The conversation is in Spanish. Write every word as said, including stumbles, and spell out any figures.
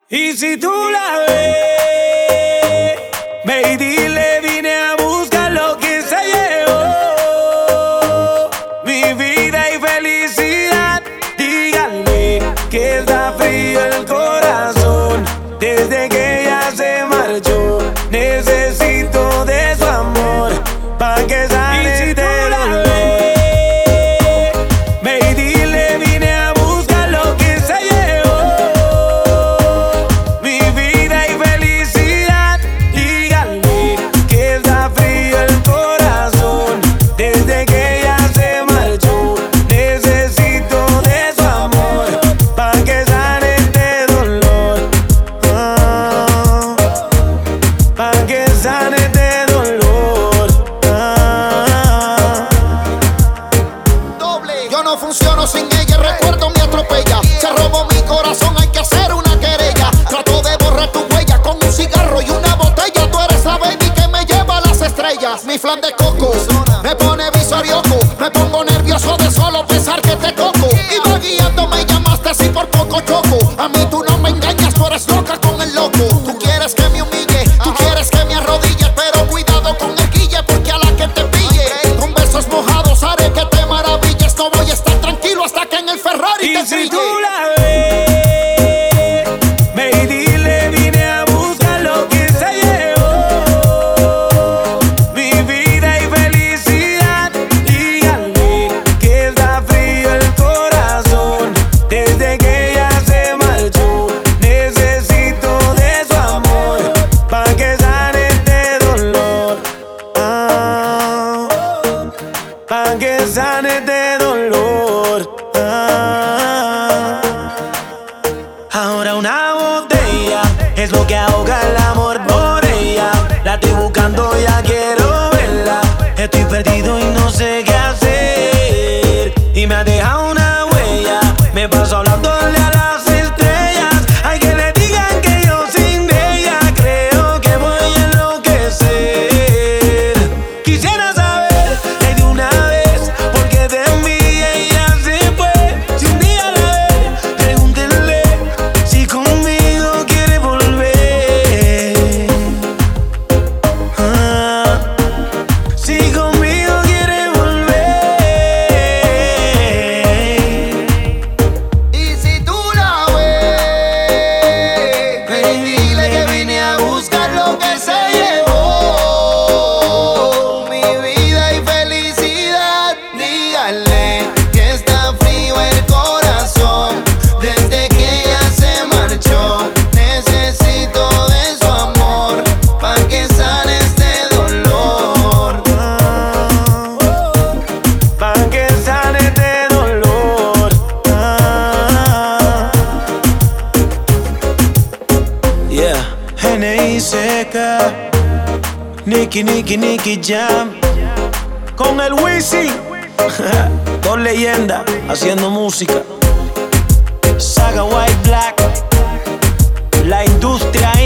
Y si tú la ves, ve y dile, vine a buscar lo que se llevó. Mi vida y felicidad, díganle que está frío el corazón. Desde que ella se marchó, necesito de su amor pa' que sane si este dolor. Ve y dile, vine a buscar lo que se llevó. Mi vida y felicidad, díganle que está frío el corazón. Desde que ella se marchó, necesito de su amor pa' que sane este dolor. Ah, pa' que sane este dolor. Ah. Doble. Yo no funciono sin ella, recuerdo me atropella. Se robó mi corazón, hay que hacer una querella. Trato de borrar tu huella con un cigarro y una botella. Tú eres la baby que me lleva a las estrellas. Mi flan de coco me pone visorioco. Me pongo nervioso de solo pensar que te toco. Iba guiando, me llamaste así por poco choco. A mí tú no me engañas, tú eres loca con el loco. Tú quieres que me humille, tú quieres que me arrodille, pero cuidado con el guille, porque a la que te pille con besos mojados haré que te maravilles. No voy a estar tranquilo hasta que en el Ferrari Y te si brille. tú la ves, ve y dile, vine a buscar lo que se llevó. Mi vida y felicidad, díganle que está frío el corazón. Desde que ella se marchó, necesito de su amor pa' que sane este dolor. Ah, pa' que sane este dolor. Ah. Ahora una botella es lo que ahoga el amor por ella. La estoy buscando, ya quiero verla. Estoy perdido y no sé qué hacer. Y me ha dejado una huella. Me paso hablándole a las estrellas. Hay que le digan que yo sin ella creo que voy a enloquecer. Quisiera saber de una vez por qué de mí ella se fue. Si un día la ve, pregúntenle si conmigo quiere volver. Ah, si conmigo quiere volver. Y si tú la ves, ve y dile que vine a buscar lo que se llevó. Mi vida y felicidad, díganle que está frío el corazón. Desde que ella se marchó, necesito de su amor pa' que sane este dolor. Pa' que sane este dolor. Ah. Yeah, N I C K, Nicky, Nicky, Nicky Jam. Con el Wisin. Dos leyendas haciendo música. Saga White Black. La industria